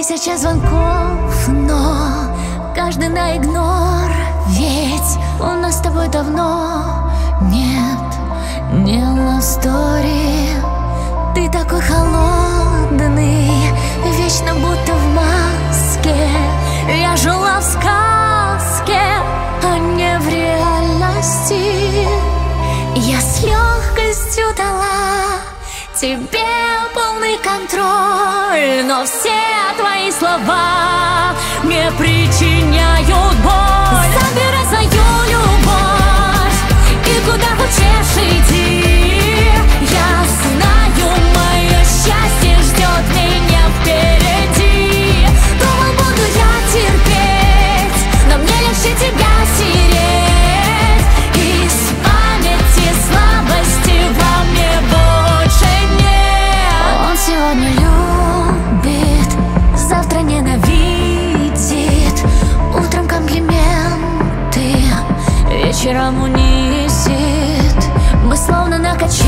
1000 звонков, но каждый на игнор. Ведь у нас с тобой давно нет, не love story. Ты такой холодный, вечно будто в маске. Я жила в сказке, а не в реальности. Я с легкостью дала тебе полный контроль, но все твои слова мне причиняют боль. Забирай свою любовь и куда хочешь иди. Я знаю, мое счастье ждет меня впереди. Думал, буду я терпеть, но мне легче тебя стереть. Из памяти слабости во мне больше нет. Он сегодня любит, завтра ненавидит. Утром комплименты, вечером унизит. Мы словно на качелях,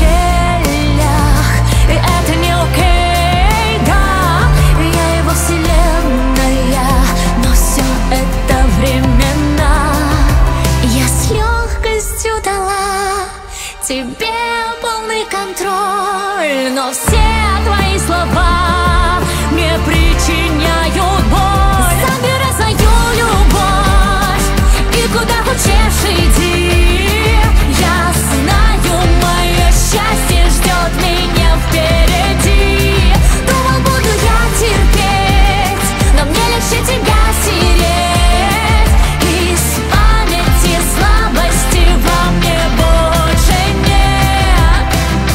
и это не окей, да. Я его вселенная, но все это временно. Я с легкостью дала тебе полный контроль, но все твои слова мне причиняют боль. Забирай свою любовь и куда хочешь иди. Я знаю, мое счастье ждет меня впереди. Думал, буду я терпеть, но мне легче тебя стереть. Из памяти слабости во мне больше нет.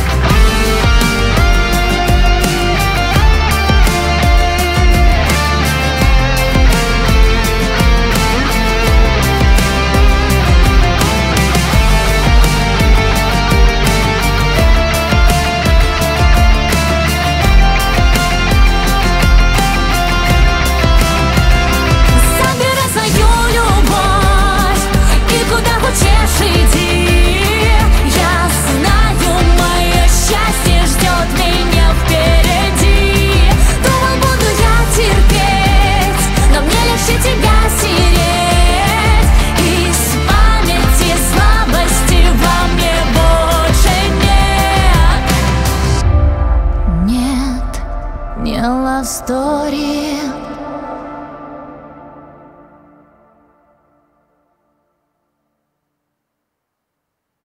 Забирай свою любовь и куда хочешь иди. Я знаю, мое счастье ждет меня впереди. Думал, буду я терпеть, но мне легче тебя стереть. Из памяти слабости во мне больше нет. Нет, не love story.